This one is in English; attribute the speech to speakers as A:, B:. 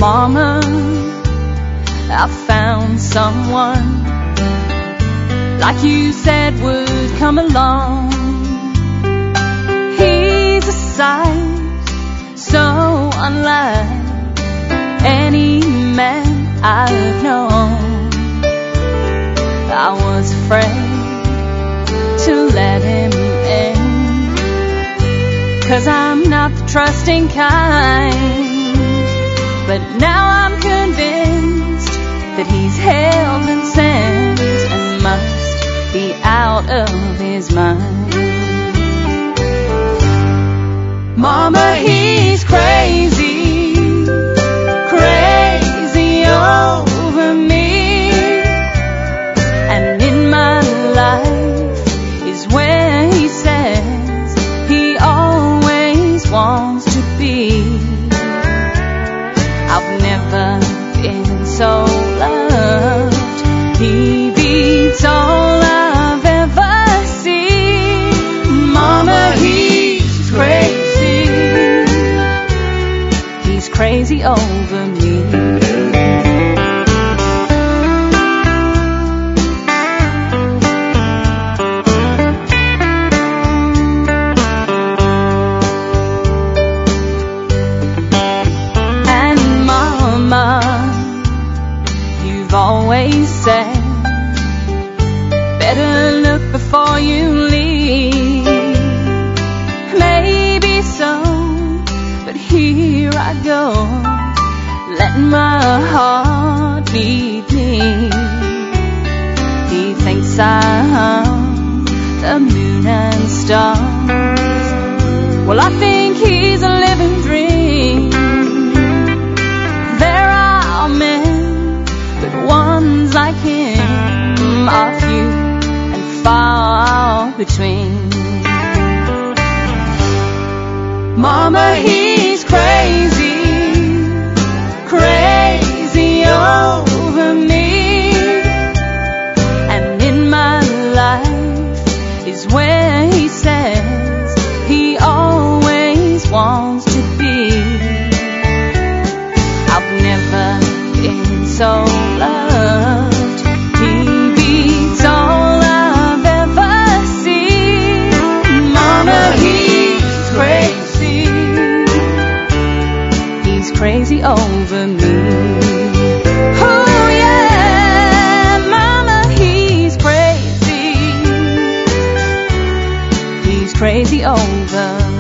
A: Mama, I found someone like you said would come along. He's a sight so unlike any man I've known. I was afraid to let him in, 'cause I'm not the trusting kind. But now I'm convinced that he's heaven sent and must be out of his mind. Mama, he's crazy, crazy over me. And in my life is where he says he always wants to be. I've never been so loved. He beats all I've ever seen. Mama, he's crazy. He's crazy over me. You've always said, better look before you leave. Maybe so, but here I go, letting my heart lead me. He thinks I'm the moon and stars. Well, I think he's a living dream. There are men, but ones like him are few and far between. Mama, he's crazy, crazy over me. And in my life is where he says he always wants to be. I've never been so loved. He beats all I've ever seen. Mama, he's crazy. He's crazy over me. Oh yeah, Mama, he's crazy. He's crazy over me.